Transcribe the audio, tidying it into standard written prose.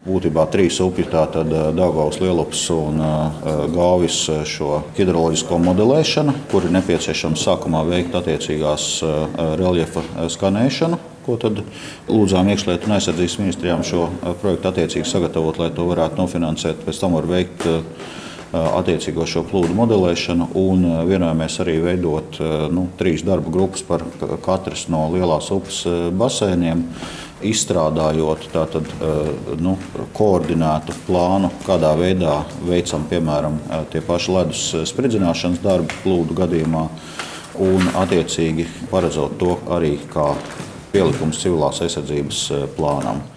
Būtībā 3 upju, tātad Daugavas, Lielupas un Gaujas šo hidroloģisko modelēšanu, kur ir nepieciešams sākumā veikt attiecīgās reljefa skanēšanu, ko tad lūdzām iekšlietu un aizsardzības ministrijām šo projektu attiecīgi sagatavot, lai to varētu nofinansēt. Pēc tam var veikt attiecīgo šo plūdu modelēšanu un vienojamies arī veidot 3 darba grupas par katras no lielās upes basēniem, izstrādājot tātad, koordinētu plānu, kādā veidā veicam, piemēram, tie paši ledus spridzināšanas darbi plūdu gadījumā un attiecīgi paredzot to arī kā pielikums civilās aizsardzības plānam.